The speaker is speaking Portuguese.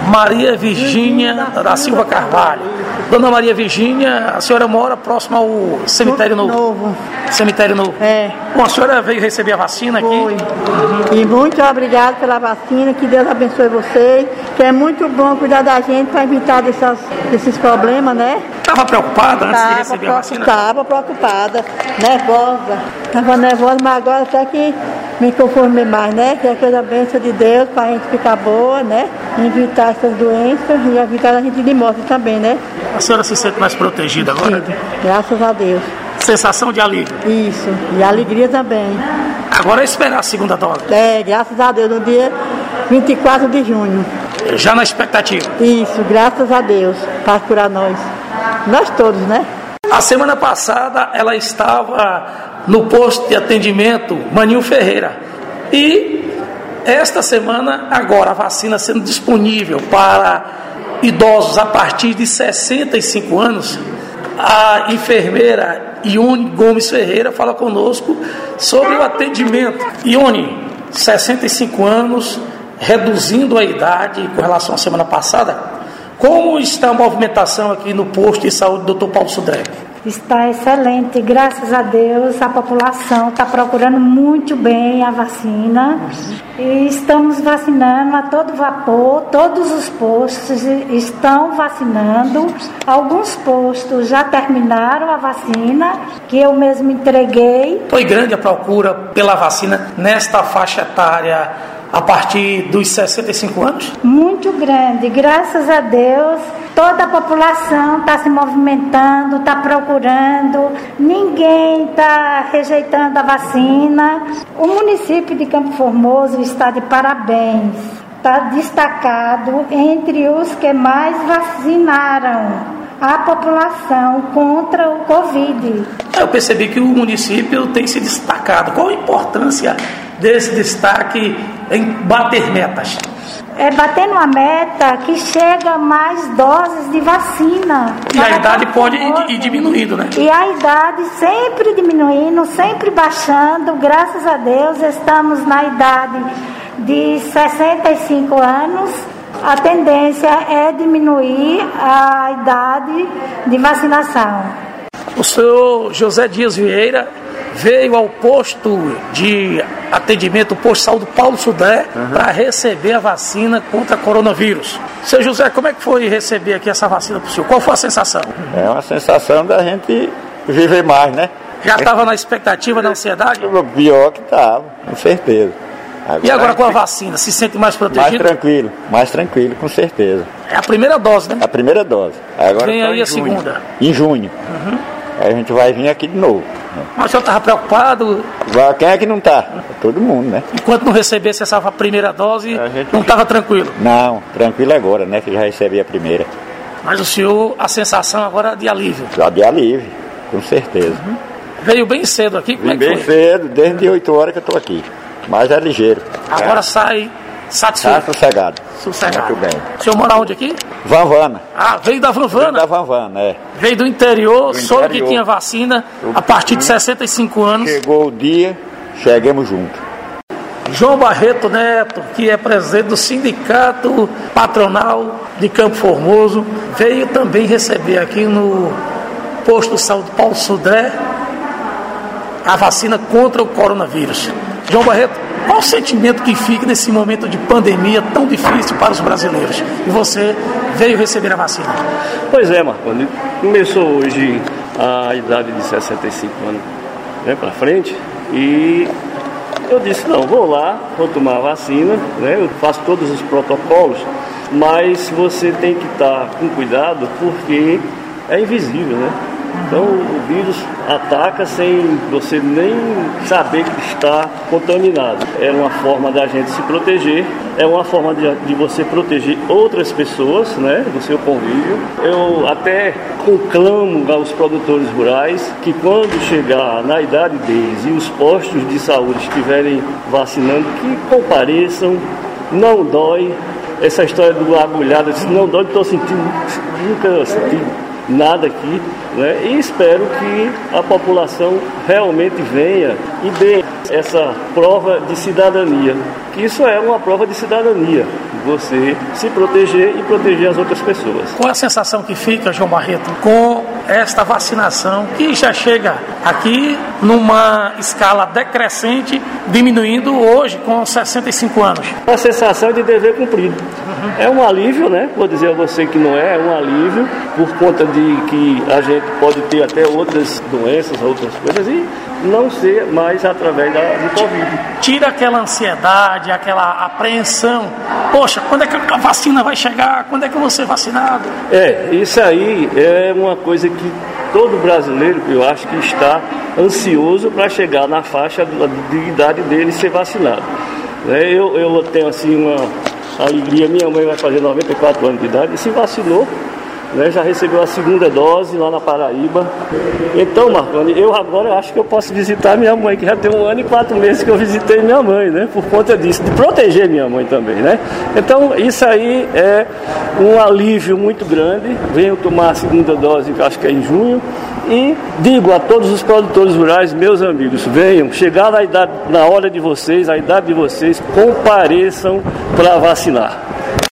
Maria Virgínia da Silva Carvalho. Dona Maria Virgínia, a senhora mora próximo ao Cemitério Novo. Cemitério Novo. É. Bom, a senhora veio receber a vacina aqui? Foi. E muito obrigada pela vacina, que Deus abençoe vocês, que é muito bom cuidar da gente para evitar desses problemas, né? Estava preocupada antes de receber a vacina? Estava preocupada, nervosa. Estava nervosa, mas agora até que me conformei mais, né? Que é coisa bênção de Deus para a gente ficar boa, né? Evitar essas doenças e evitar a gente de morte também, né? A senhora se sente mais protegida agora? Sim, graças a Deus. Sensação de alívio? Isso, e alegria também. Agora é esperar a segunda dose? É, graças a Deus, no dia 24 de junho. Já na expectativa? Isso, graças a Deus, para curar nós todos, né? A semana passada ela estava no posto de atendimento Maninho Ferreira e esta semana agora a vacina sendo disponível para idosos a partir de 65 anos. A enfermeira Ione Gomes Ferreira fala conosco sobre o atendimento. Ione, 65 anos, reduzindo a idade com relação à semana passada. Como está a movimentação aqui no posto de saúde do Dr. Paulo Sodré? Está excelente, graças a Deus. A população está procurando muito bem a vacina e estamos vacinando a todo vapor. Todos os postos estão vacinando. Alguns postos já terminaram a vacina, que eu mesmo entreguei. Foi grande a procura pela vacina nesta faixa etária a partir dos 65 anos? Muito grande, graças a Deus. Toda a população está se movimentando, está procurando, ninguém está rejeitando a vacina. O município de Campo Formoso está de parabéns, está destacado entre os que mais vacinaram a população contra o Covid. Eu percebi que o município tem se destacado. Qual a importância desse destaque em bater metas? É batendo uma meta que chega a mais doses de vacina. E a idade pode ir diminuindo, né? E a idade sempre diminuindo, sempre baixando. Graças a Deus estamos na idade de 65 anos. A tendência é diminuir a idade de vacinação. O senhor José Dias Vieira veio ao posto de atendimento, o posto de saúde Paulo Sodré, para receber a vacina contra coronavírus. Seu José, como é que foi receber aqui essa vacina para o senhor? Qual foi a sensação? É uma sensação da gente viver mais, né? Já estava na expectativa, na ansiedade? Pior que estava, com certeza. E agora com a vacina, se sente mais protegido? Mais tranquilo, com certeza. É a primeira dose, né? A primeira dose. Agora vem aí a segunda. Em junho. Aí a gente vai vir aqui de novo. Mas o senhor estava preocupado? Quem é que não está? Todo mundo, né? Enquanto não recebesse essa primeira dose, não estava tranquilo? Não, tranquilo agora, né? Que já recebi a primeira. Mas o senhor, a sensação agora é de alívio? Já de alívio, com certeza. Veio bem cedo aqui? Como é que foi? Bem cedo, desde 8 horas que eu estou aqui. Mas é ligeiro. Agora sai satisfeito? Tá sossegado. Sossegado. Muito bem. O senhor mora onde aqui? Vanvana. Ah, veio da Vanvana? Veio da Vanvana, é. Veio do interior, soube que tinha vacina a partir de 65 anos. Chegou o dia, chegamos juntos. João Barreto Neto, que é presidente do Sindicato Patronal de Campo Formoso, veio também receber aqui no posto de saúde Paulo Sodré a vacina contra o coronavírus. João Barreto, qual o sentimento que fica nesse momento de pandemia tão difícil para os brasileiros? E você veio receber a vacina. Pois é, Marconi. Começou hoje a idade de 65 anos, né, para frente, e eu disse, não, vou lá, vou tomar a vacina, né, eu faço todos os protocolos, mas você tem que estar com cuidado porque é invisível, né? Então o vírus ataca sem você nem saber que está contaminado. É uma forma da gente se proteger, é uma forma de você proteger outras pessoas, né, do seu convívio. Eu até conclamo aos produtores rurais que quando chegar na idade deles e os postos de saúde estiverem vacinando, que compareçam, não dói. Essa história do agulhado, não dói, estou sentindo, nunca senti nada aqui, né? E espero que a população realmente venha e dê essa prova de cidadania, que isso é uma prova de cidadania, você se proteger e proteger as outras pessoas. Qual é a sensação que fica, João Barreto, com esta vacinação que já chega aqui numa escala decrescente, diminuindo hoje com 65 anos? A sensação de dever cumprido. É um alívio, né? Vou dizer a você que não é um alívio, por conta de que a gente pode ter até outras doenças, outras coisas, e não ser mais através do Covid. Tira aquela ansiedade, aquela apreensão. Poxa, quando é que a vacina vai chegar? Quando é que eu vou ser vacinado? Isso aí é uma coisa que todo brasileiro, eu acho que está ansioso para chegar na faixa de idade dele ser vacinado. Eu tenho assim uma alegria, minha mãe vai fazer 94 anos de idade e se vacinou. Já recebeu a segunda dose lá na Paraíba. Então, Marconi, eu agora acho que eu posso visitar minha mãe, que já tem 1 ano e 4 meses que eu visitei minha mãe, né? Por conta disso, de proteger minha mãe também, né? Então, isso aí é um alívio muito grande. Venho tomar a segunda dose, que acho que é em junho. E digo a todos os produtores rurais, meus amigos, venham, chegar na hora de vocês, a idade de vocês, compareçam para vacinar.